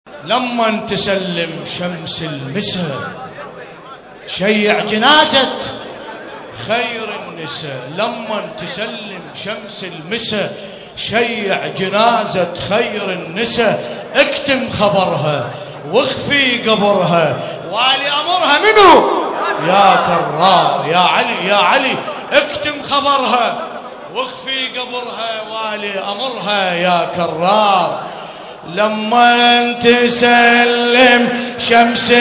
لما تسلم شمس المساء شيع جنازة خير النساء. لما تسلم شمس المساء شيع جنازة خير النساء. اكتم خبرها واخفي قبرها والي أمرها منو يا كرار يا علي يا علي. اكتم خبرها واخفي قبرها والي أمرها يا كرار. لما تسلم شمس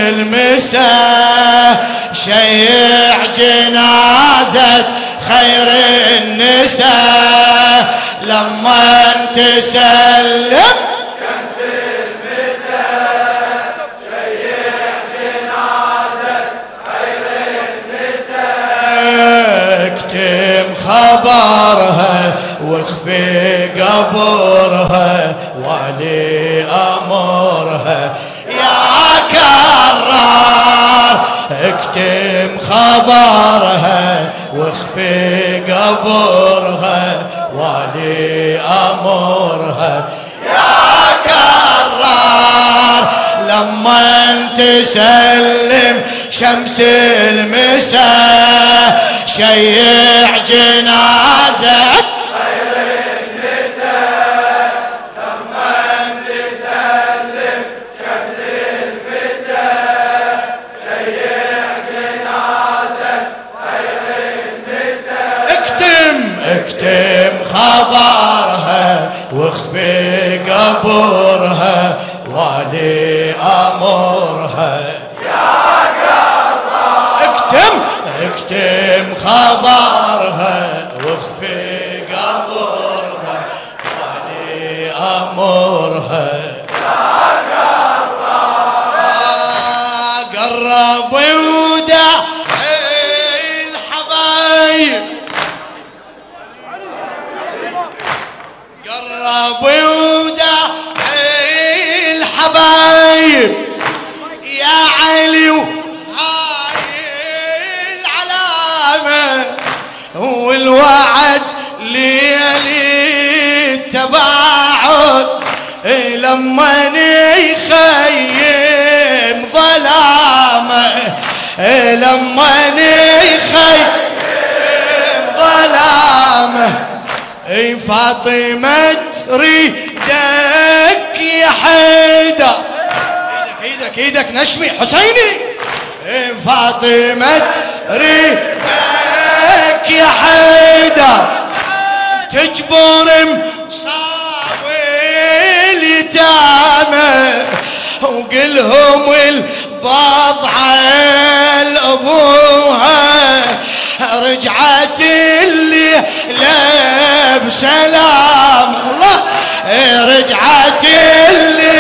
المساء شيع جنازة خير النساء. لما تسلم شمس المساء شيع جنازة خير النساء. اكتم خبرها واخفي قبرها والي أمرها يا كرار. اكتم خبرها واخفي قبرها والي أمرها يا كرار. لما تسلم شمس المساء شيع جنازة خير النساء. لما تسلم شمس المساء شيع جنازة خير النساء. اكتم خبرها واخفي قبرها والي أمرها يا كرار. اكتم خبرها واخفي قبرها والي أمرها يا كرار. قرب وداع الحبايب قرب وداع الحبايب يا علي. وهاي العلامة والوعد ليلي التباعد. لما يخيم ظلامه لما يخيم ظلامه. فاطمة تريدك يا حيدر. ايدك نشمي حسيني. فاطمة تريدك يا حيدر تجبر مصاوي اليتامى وقلهم البضعة لأبوها رجعت اللي لا بسلام. الله رجعت اللي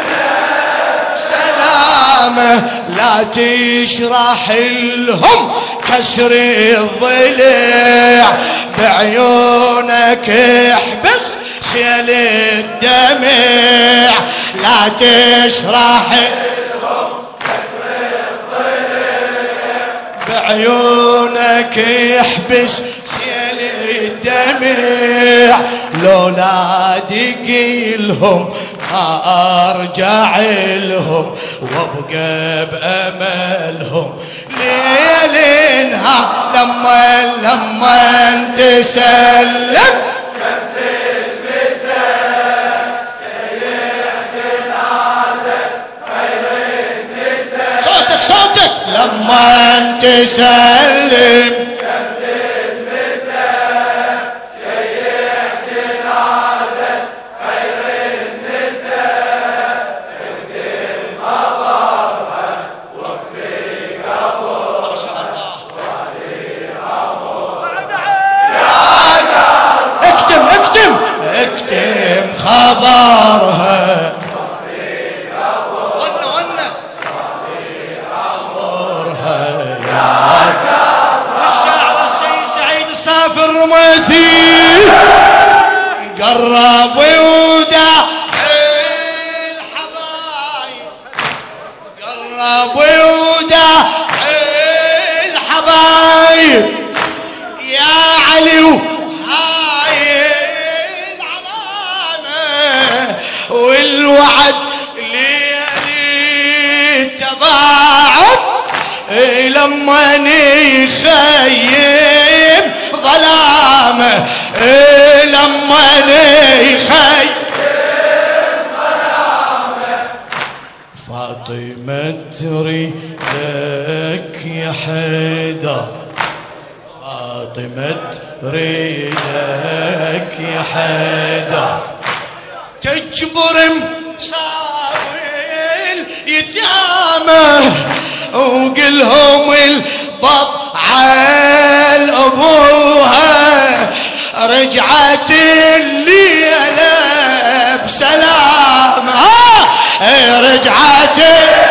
بسلامه. لا تشرح لهم كسر الضلع بعيونك احبخ سيل الدمع. لا تشرح لهم كسر الضلع بعيونك يحبس سيل الدمع. لولا دقيلهم ما ارجع لهم وابقى باملهم ليل نهار. لما تسلم شمس المساء شيع جنازة خير النساء. صوتك لما تسلم شمس المساء شيع جنازة خير النساء. اكتم خبرها واخفي قبرها ما شاء الله. والي أمرها يا اكتم خبرها ونه أمرها يا الشاعر السيد سعيد السافر رميثي قرب وداع الحبايب قرب وداع الحبايب يا علي. وهاي العلامة والوعد لما يخي فاطمة تريدك يا حيدر، فاطمة تريدك يا حيدر، تجبر مصاوي اليتامى وقلهم البضعة لأبوها، رجعت الليلة بسلام، رجعت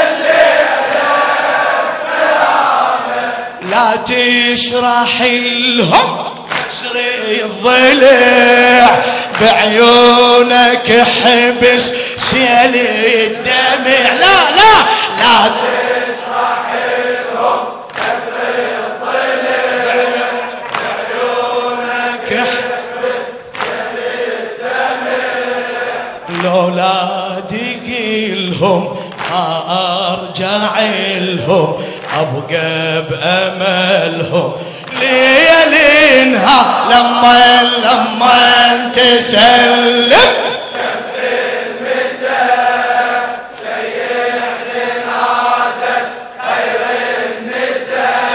لا تشرح لهم كسر الضلع، بعيونك حبس سيل الدمع، لا تشرح لهم كسر الضلع، بعيونك حبس سيل الدمع، لولا دقيلهم ما ارجع لهم، ابقى باملهم ليالينها لما تسلم شمس المساء شيع جنازة خير النساء،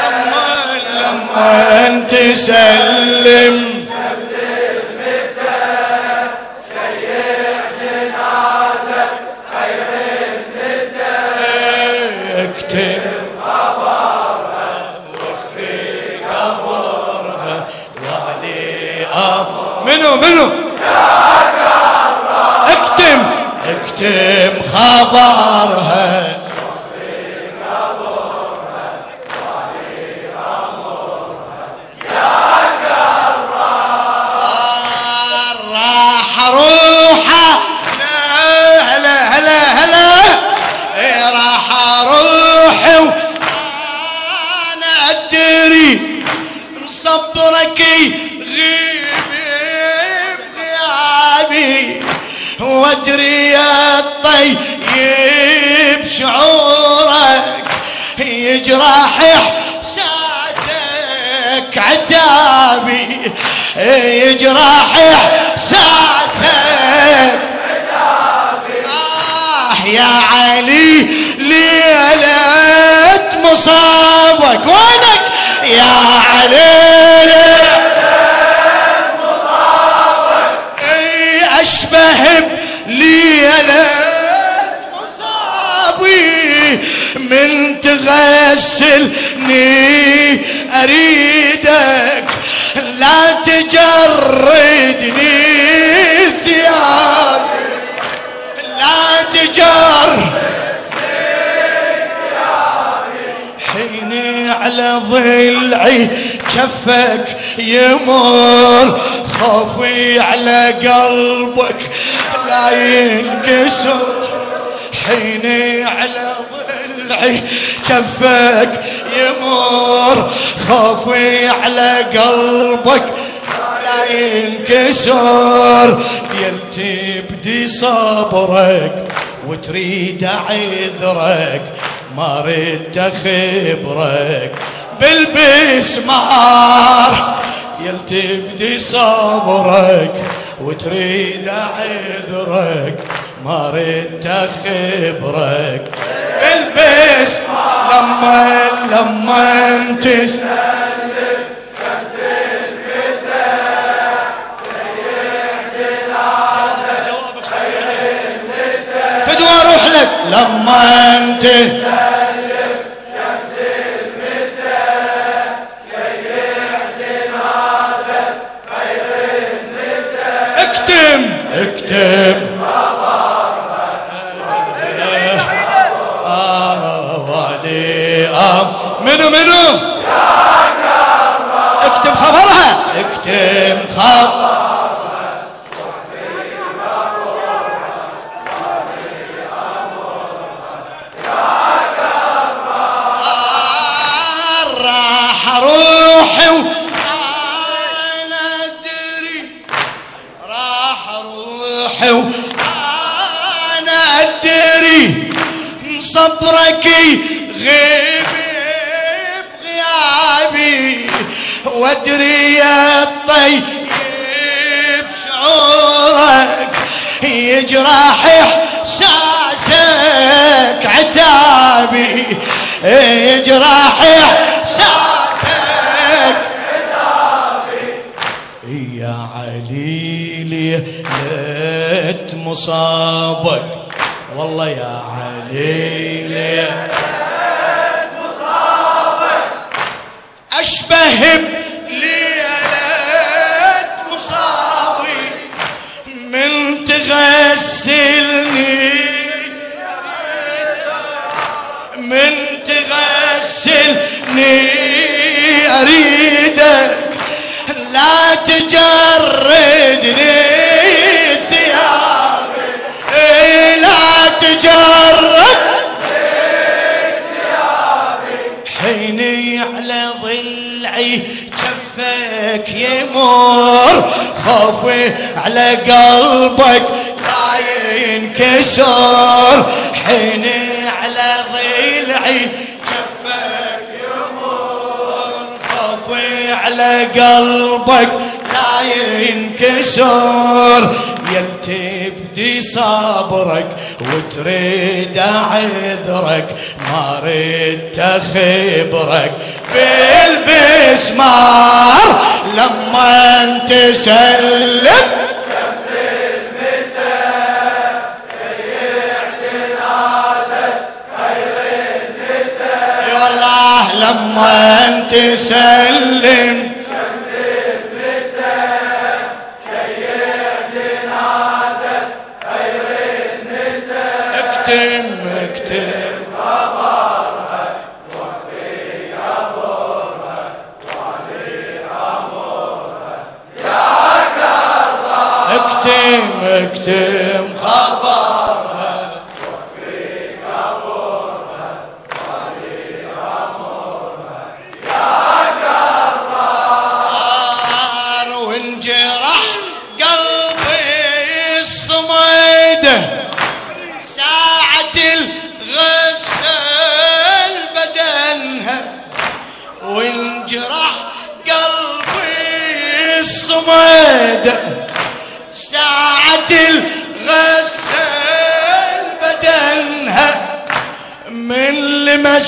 لما تسلم شمس المساء شيع جنازة خير النساء، اكتب خبرها واخفي قبرها والي منو اكتم خبرها راح روحه هلا راح روحي وانا ادري مصبرك غيبي بغيابي، وادري يا الطيب شعورك يجرح احساسك عتابي، يجرح احساسك يا علي ليلة مصابك، وينك يا علي أشبه بليلة مصابي، من تغسلني أريدك لا تجردني ثيابي، لا حيني على ضلعي جفك يمر، خوفي على قلبك لا ينكسر، حيني على ضلعي جفك يمر، خوفي على قلبك لا ينكسر، يلتبدي صبرك وتريد عذرك، ما ردت خبرك بالبسمار، يلتبدي صبرك وتريد عذرك، ما ردت خبرك بالبسمار، لما تسلم شمس المساء شيع جنازة جوابك خير النساء، فدوى اروح لك لما سلم شمس المساء شيع جنازة خير النساء، اكتم والي منو اكتم خبرها راح روحي وانا ادري، راح روحي وانا ادري صبرك غيبي بغيابي، وادري يا الطيب امورك يجرح احساسك عتابي يجرح احساسك عتابي يا علي ليت مصابك والله يا علي ليت مصابك اشبه بليلة مصابي من تغسلني من تغسلني اريدك لا تجردني ثيابي لا تجرد ثيابي حيني على ضلعي جفك يمر خوفي على قلبك لا ينكسر حيني على ضلعي جفك يمر خوفي على قلبك لا ينكسر يل تبدي صبرك وتريد اعذرك ما ردت اخبرك بالمسمار لما انت سلم شمس المساء شيع جنازة خير النساء اي والله لما انت سلم شمس المساء شيع جنازة خير النساء اكتم اكتم خبرها وفي قبرها وعلي امرها يا كرار اكتم اكتم خبرها وفي قبرها وعلي امرها يا كرار وانجرح قلبي الصميد ساعة الغسل بدنها وانجرح قلبي الصمد ساعة الغسل بدنها من لمس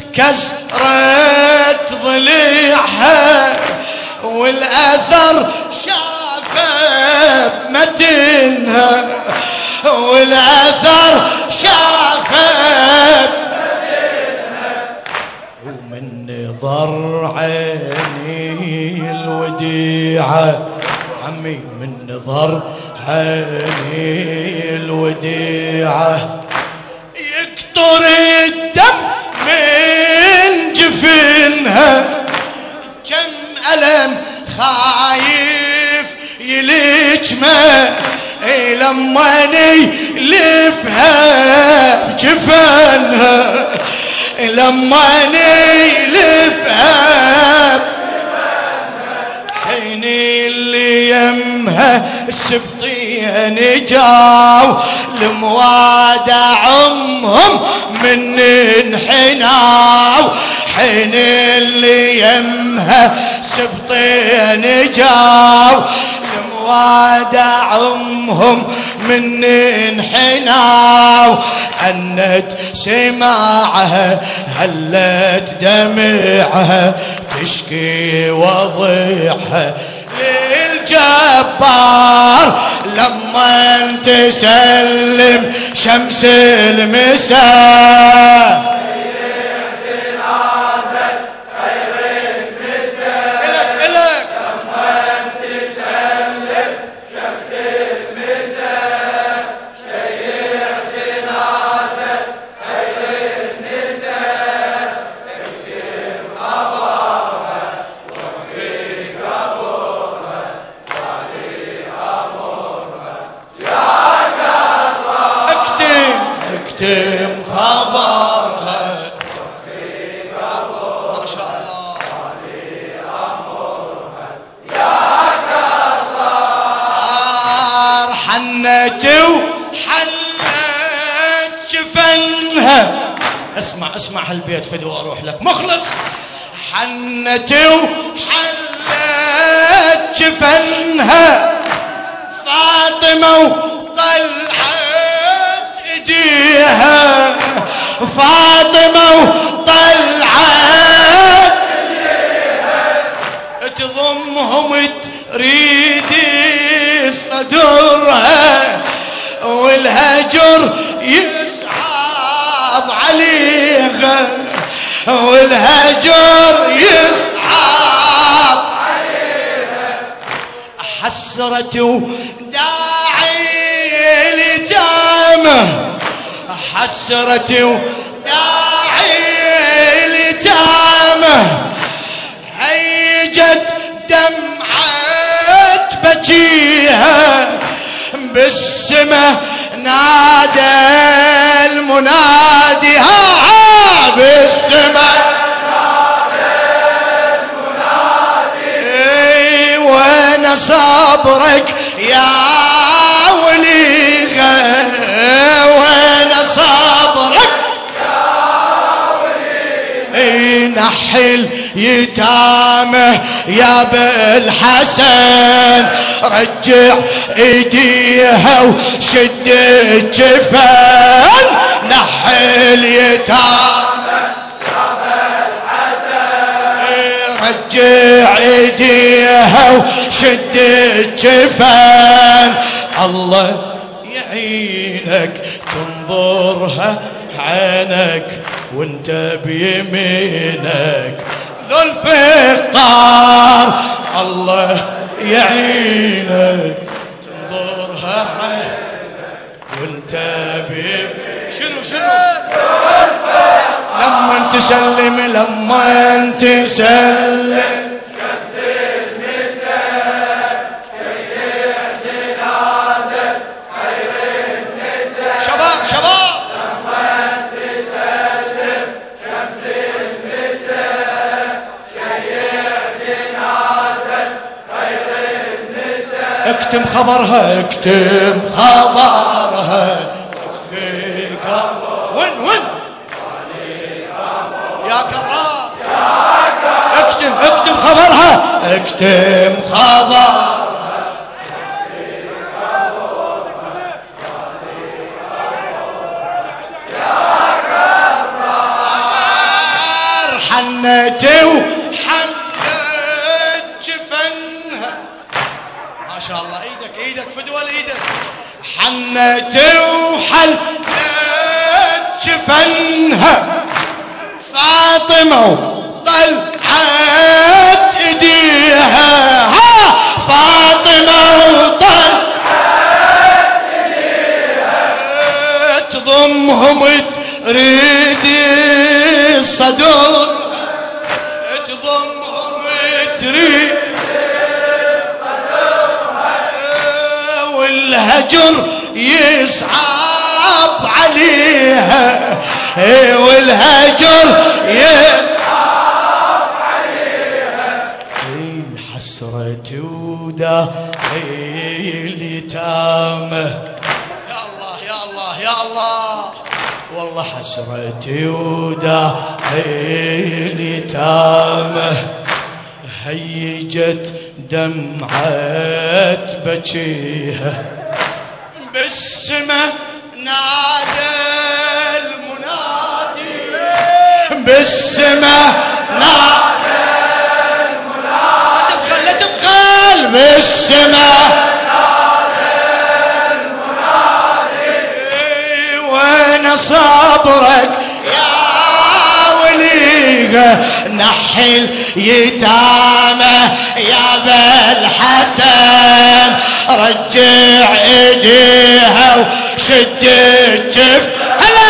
كسرت ضليعها والأثر شافه بمتنها والأثر شافه ومن نظر عيني الوديعة عمي من نظر عيني الوديعة يقطر الدم من جفنها كم ألم خايف يلجمه لما نيلفها بجفنها لما نيلفها حيني اللي يمها السبطين جاو لموادع امهم من انحناو حيني اللي يمها السبطين جاو لموادع امهم من انحناو أنت سماعها هلت دمعها تشكي وضيعها للجبار لما تسلم شمس المساء اكتم خبرها ما شاء الله يا كرار حنت وحلت جفنها اسمع هالبيت فدوى اروح لك مخلص حنت وحلت جفنها فاطمة وطلعت ايديها فاطمة وطلعت تضمهم تريد صدرها والهجر يصعب عليها والهجر يصعب عليها حسرة وداعي اليتامى حسرة وداعي اليتامى هيجت دمعة بجيها بالسما نادى المنادي ها بالسما نادى المنادي وين صبرك يا وليغة وين صبرك نحل يتامه يا بالحسن رجع ايديها وشد الجفن نحل يتامه يا بالحسن رجع ايديها وشد الجفن الله يعينك تنظرها عينك وانت بيمينك ذو الفقار الله يعينك تنظرها عينك وانت بيمينك شنو لما تسلم شمس المساء شيع جنازة خير النساء شباب اكتم خبرها في قبر وين يا كرار اكتم خبرها حنتي وحنت جفنها ما شاء الله ايدك فدوى ايدك حنتي وحلت جفنها فاطمة وطلعت ايديها فاطمة وطلعت ايديها تضمهم تريد الصدر تضمهم تريد والهجر يصعب عليها والهجر يصعب عليها حسرتي وداعي اليتامى يا الله والله حسرتي وداعي اليتامى هيجت دمعة بجيها بالسما نادى المنادي بالسما نادى المنادي لا تبخل بالسما نادى المنادي وين صبرك يا وليغة نحل يتامى يا بالحسن رجع ايديها وشد الجف هلا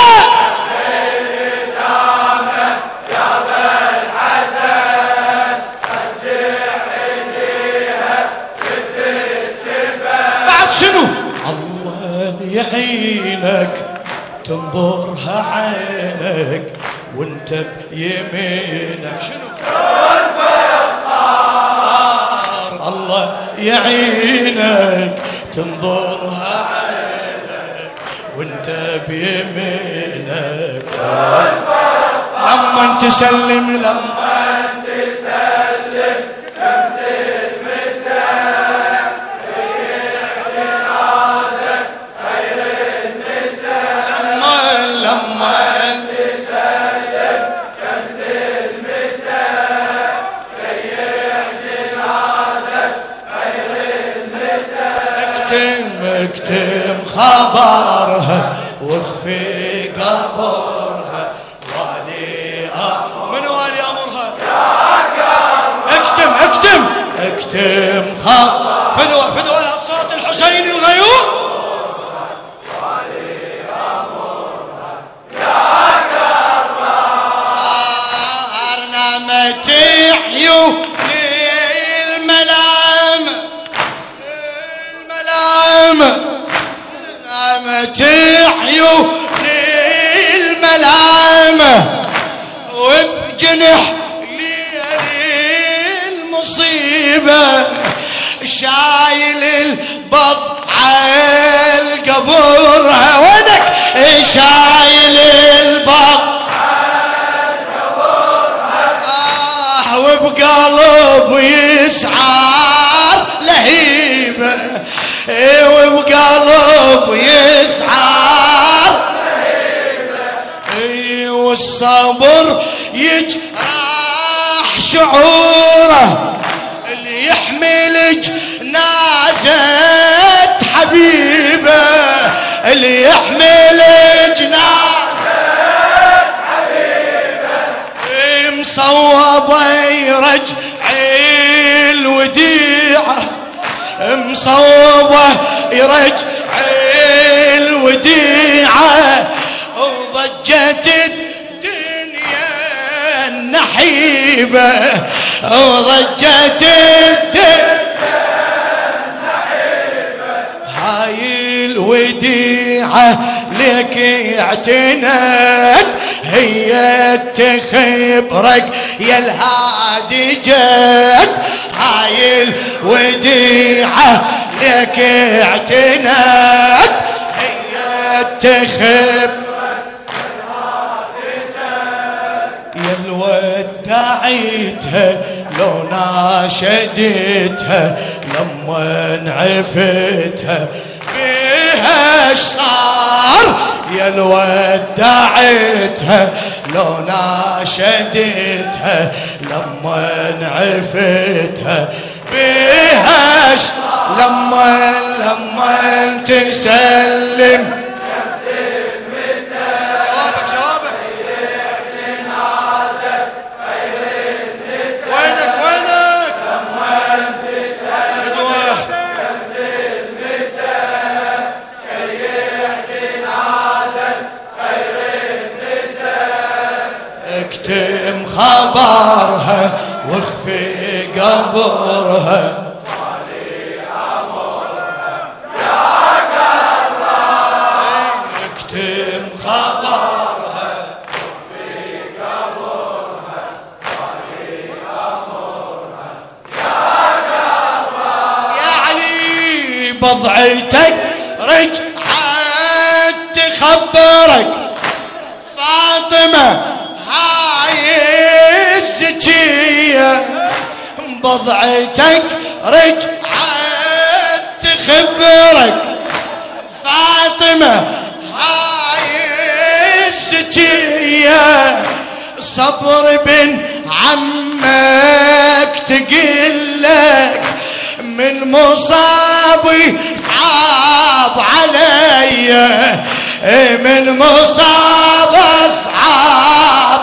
يتامى يا بالحسن رجع ايديها شد الجف بعد شنو الله يعينك تنظرها عينك وانت بيمينك شنو الله يعينك تنظرها عينك وانت بيمينك لما تسلم شمس المساء شيع خبرها واخفي قبرها والي من والي امرها اكتم فدوى يا صوت الحسين الغيور والي امرها يا قرار نامت عيون نامت عيوني الملامة وبجنح ليالي المصيبة شايل البضعة القبورها وينك شايل البضعة القبورها وبقلب يسعار لهيبة وبقلب يسعر والصبر يجرح شعوره اللي يحمل جنازة حبيبه اللي يحمل جنازة حبيبه مصوبه يرجع الوديعه مصوبه يرجع الوديعه وضجت الدنيا النحيبه وضجت الدنيا النحيبه هاي الوديعه لك اعتنت هي تخبرك يا الهادي جت هاي الوديعة لك اعتنت هي تخبرك يا الودعيتها لو ناشدتها لما انعفتها بيها اش صار يا الودعيتها لو ناشدتها لما انعفتها بيهاش لما تسلم جوابك وينك لما تسلم اكتم خبرها واخفي قبرها والي امرها يا قرار اكتم خبرها واخفي قبرها والي امرها يا قرار يا علي بضعتك رجعت تخبرك فاطمه الزكية بضعتك رجعت تخبرك فاطمة هاي الزكية صبر بن عمك تقلك من مصابي صعب علي من مصاب صعب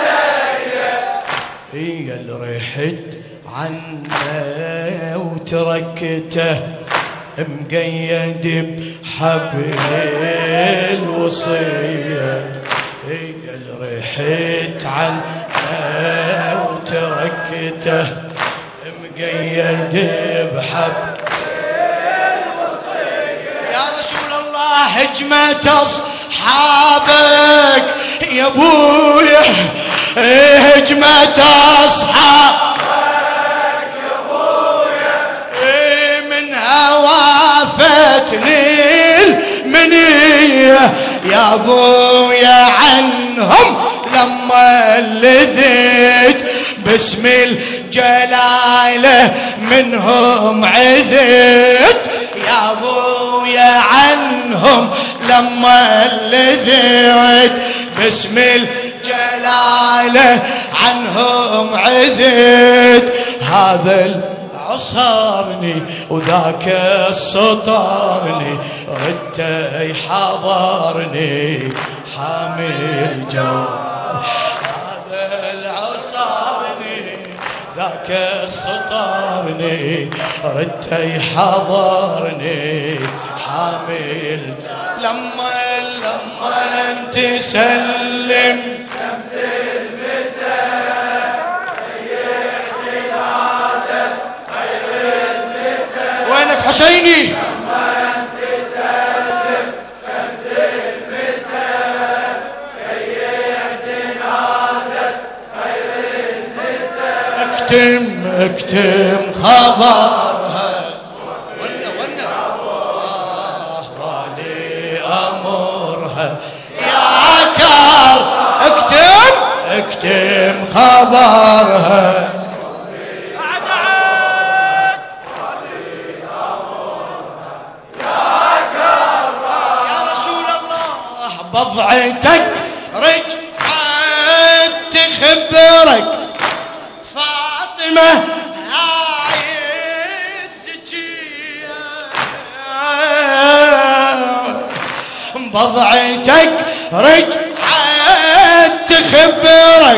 هي اللي رحت عنه وتركته مقيد بحبل الوصية هي اللي رحت عنه وتركته مقيد بحبل الوصية يا رسول الله هجمة أصحابك يا ابويا هجمة أصحابك يا ابويا منها وافتني المنية يا ابويا عنهم لما لذيت باسم الجلالة منهم عذيت يا ابويا عنهم لما لذيت باسم الجلالة عنهم عذيت هذا العصر عصارني وذاك السطرني رده يحضرني حامل جار. هذا العصارني ذاك السطرني رده يحضرني حامل. لما تسلم شمس المساء ريح جنازة خير النساء. وينك حسيني؟ لما تسلم شمس المساء ريح جنازة خير النساء. اكتم خبرها اكتم خبرها. يا رسول الله بضعتك رجعت تخبرك فاطمة هاي الزكية. بضعتك رجعت تخبرك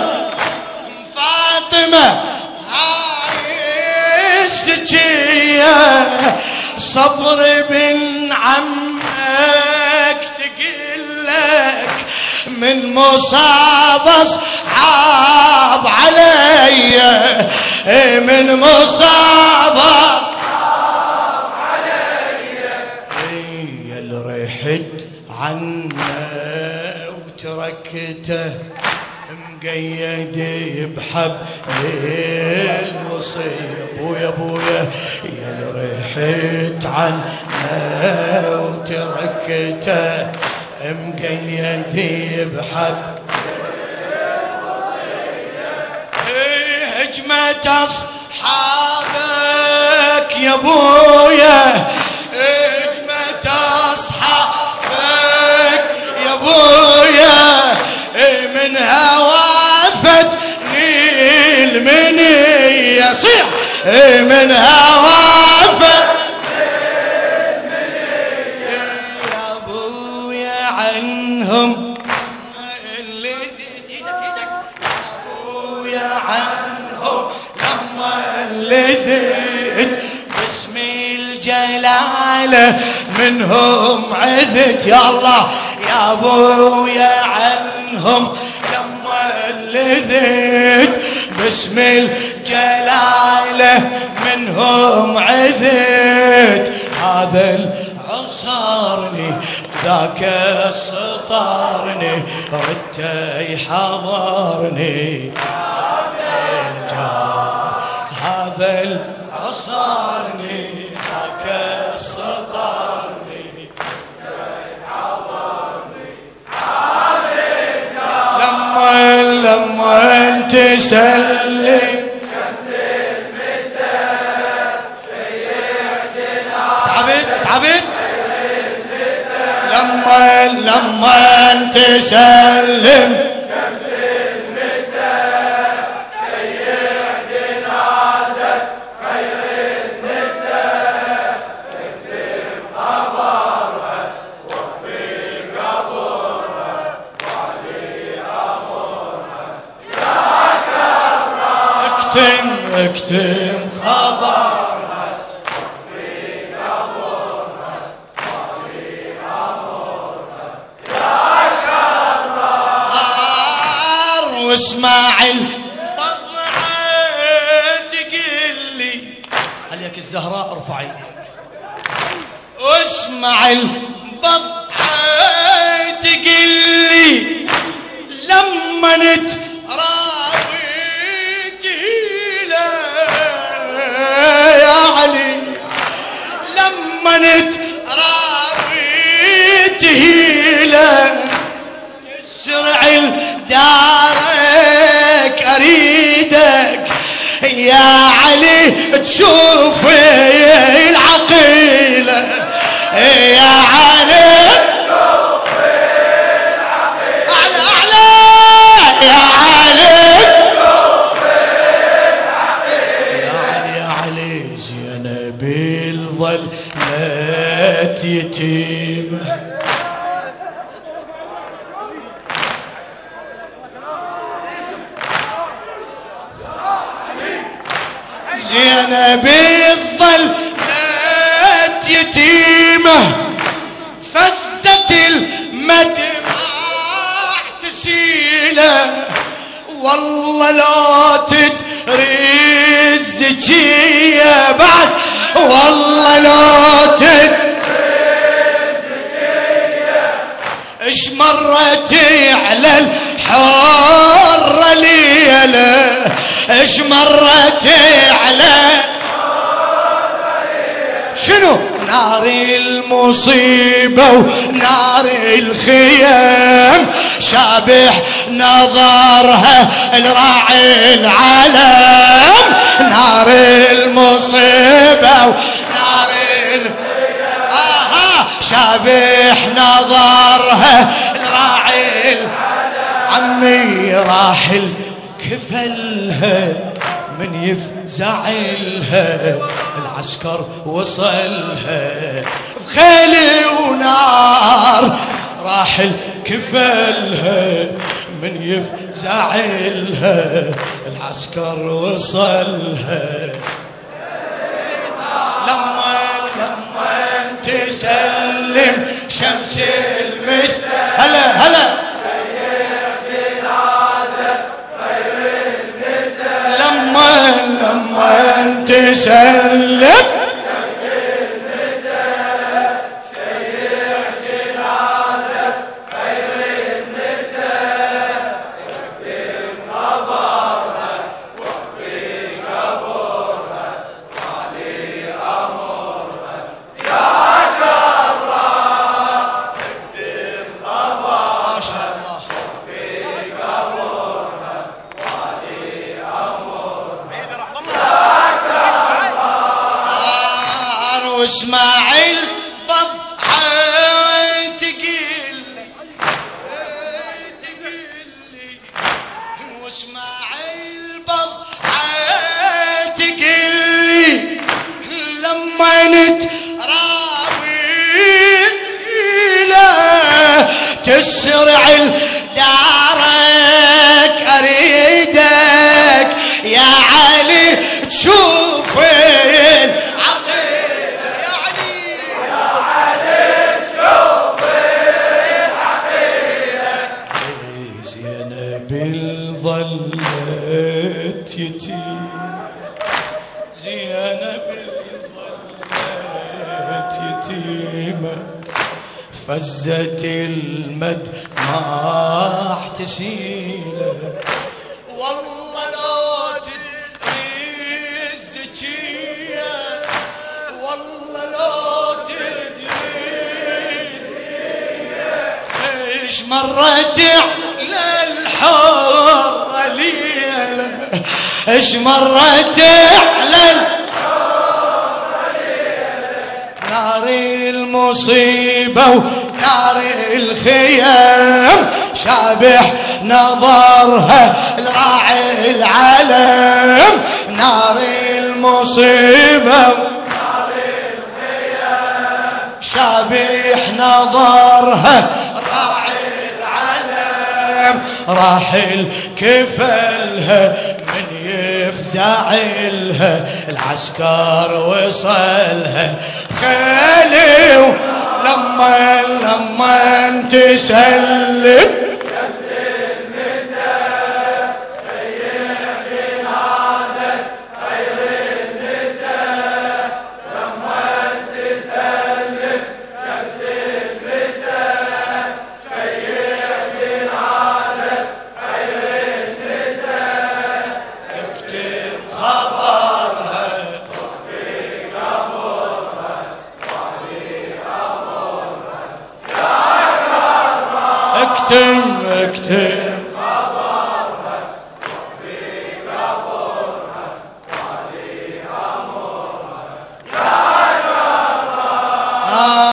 فاطمة هاي الزكية. صبر بن عمك تقلك من مصاب اصعب علي من مصاب اصعب علي. يا اللي رحت عنا وتركته مقيد بحبل الوصي. ابويا يا اللي رحت عنا وتركته مقيد بحبل الوصي. هجمة اصحابك يا ابويا هجمة اصحابك يا ابويا منها وافتني المنية. صيح منها وافتني المنية. يا ابويا عنهم اللي ايدك يا ابويا عنهم لما اللذت باسم الجلالة منهم عذت. يا الله يا ابويا عنهم لما اللذت باسم الجلالة منهم عذت. هذا العصارني ذاك السطرني رده يحضرني هذا العصارني ذاك السطرني لما تسلم شمس المساء شيع جنازة تعبت لما تسلم شمس المساء شيع جنازة خير النساء. اكتب خبرها وفي قبرها وعلي امرها يا كرام. اكتم خبرها وفي قبرها وعلي امرها يا كرام. واسمع البضعة تقلي عليك الزهراء ارفع يديك. واسمع البضعة تقلي لما نتراوي تهيله يا علي لما نتراوي تهيله. تسرع دارك اريدك يا علي تشوف العقيله يا علي اعلى اعلى يا علي يا علي زينب ظلت يتيمة فزت المدمع تسيله والله لا تدري الزكية بعد والله لا تدري الزكية اش مرت على الحرة ليلة اش مرت على شنو نار المصيبة ونار الخيام شابح نظرها الراعي العالم نار المصيبة ونار شابح نظرها الراعي العالم عمي راح كفلها من يفزعلها العسكر وصلها بخيل ونار راح كفلها من يفزعلها العسكر وصلها لما تسلم شمس المس هلا لما تسلم شيع جنازة خير النساء اكتب خبرها واخفي قبرها وعلي امرها يا جراح اكتب خبرها ما شاء الله واخفي قبرها وعلي امرها واسماعيل بضعة تقيل واسماعيل بضعة تقيل لما نتراوي له تسرع دارك اريدك يا علي تشوف ظلت يتيم زينب ظلت يتيمة فزت المدمع تسيله والله لا تدري الزكية والله لا تدري ايش مرت على الحرة ليلة ايش مرت على الحرة ليلة نار المصيبة ونار الخيام شابح نظرها الراعي العالم نار المصيبة ونار الخيام شابح نظرها راح كفلها من يفزعلها العسكر وصلها خالي لما تسلم اكتم